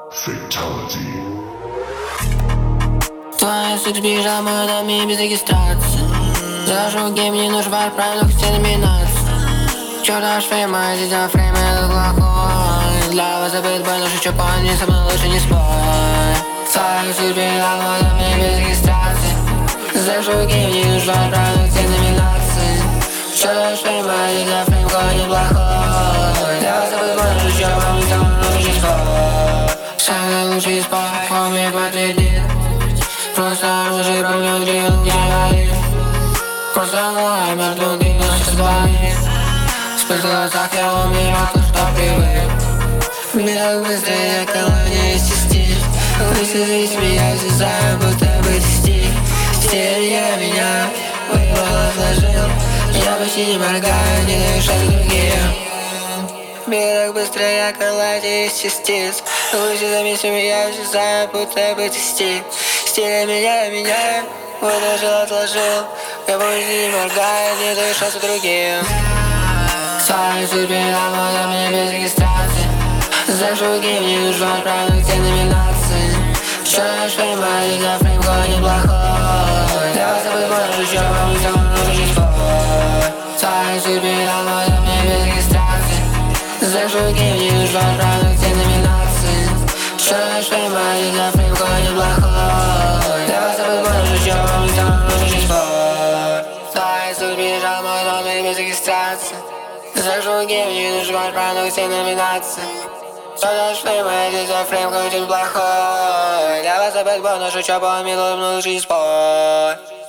Fatality. Твоя суть сбежал мой дом и без регистрации. Зажег гейм, не нужен бар, правильно хотя номинации. Чёрта фрейма, сделал фрейм, это плохой. Для вас забыт бой, но шучу, помни, со мной лучше не спорь. Твоя суть сбежал мой дом и без регистрации. Зажег гейм, не нужен бар, правильно хотя номинации. Чёрта фрейма, сделал фрейм, какой неплохой. Для вас забыт бой, но шучу, помни, со мной лучше не спорь. Самый лучший спор, помни, подтвердит. Просто оружие броню дрел делает. Просто лай, мертвый дым, но сейчас звонит. Вспышь в глазах, я умею, то, что привык. Бег быстрее, колония из частиц. Высадись меня, связаю, будто бы стих. Стерея меня, выбрал, отложил. Я почти не моргаю, не даю шаг другим. Бег быстрее, колония из частиц. Высадись меня, связаю, будто бы стих. Стиль меня, выложил, отложил. Я больше не моргаю, не даю шанса другим. Своей судьбе на мне без регистрации. Зажег гейм, не нужно отправить все номинации. Чёрт фрейма, для фрейм, какой неплохой. Я вас забыл, можешь еще помнить, а он уже не спой. Своей судьбе на мне без регистрации. Зажег гейм, не нужно отправить все номинации. Чёрт фрейма, для фрейм, какой неплохой. Я вас забыл, можешь еще помнить, а он уже не спой. Своей судьбе бежал мой номер без регистрации. Зажег гейм, не нужно отправить все номинации. Чёрт фрейма, для фрейм, какой неплохой. Я вас забыл, но шучу, помнил, но лучше не спой.